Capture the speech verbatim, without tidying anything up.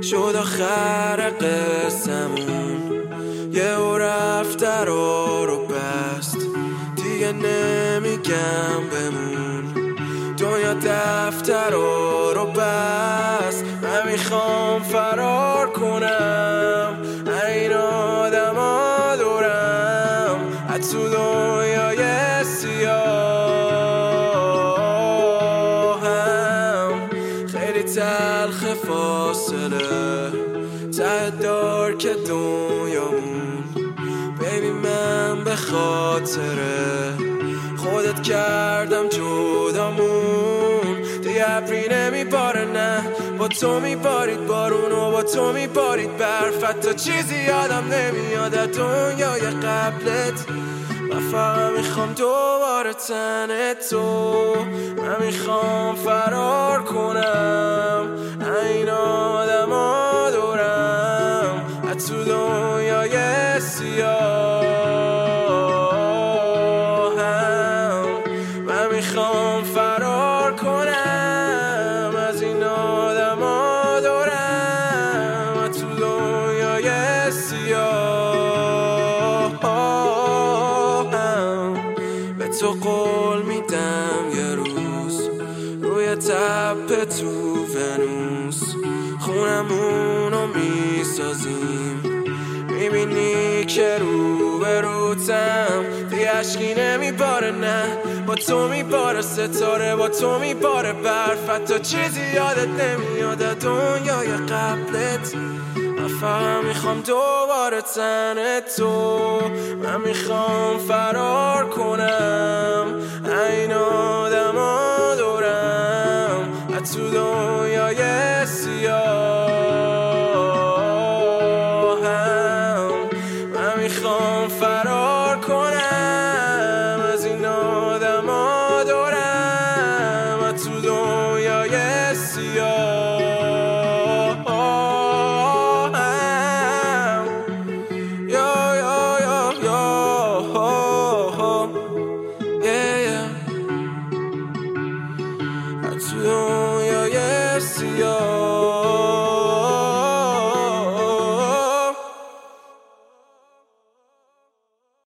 شد آخر قسمون، یه او رفت درا رو بست، دیگه نمیگم بمون، دنیا دفتر رو بست. من میخوام فرار کنم این آدم ها دورم، از تو دنیای سیاهم. خیلی تلخ فاصله ته دار که دنیامون، بیبی من به خاطر خودت کردم جدامون. دیگه ابری نمیباره نه، با تو میبارید بارون و با تو میبارید برف، حتی چیزی یادم نمیاد از دنیای قبلت. من فقط میخوام دوباره تن تو، من میخوام فرار کنم این آدم ها دورم، از تو دنیای سیاهم. من میخوام فرار کنم از این آدم ها دورم، از تو دنیای سیاهم. به تو قول میدم یه روز روی تپه تو ونوس خونمونو میسازیم، میبینی که رو به روتم دیگه عشقی نمیباره نه، با تو میباره ستاره، با تو میباره برف، حتی چیزی یادت نمیاد از دنیای قبلت. من فقط میخوام دوباره تن تو، من میخوام فرار کنم این آدم ها دورم، از تو دنیای سیاهم. من میخوام فرار کنم از این آدم ها دورم، از تو دنیای سیاهم. یا یا یا یا از تو دنیای سیاه.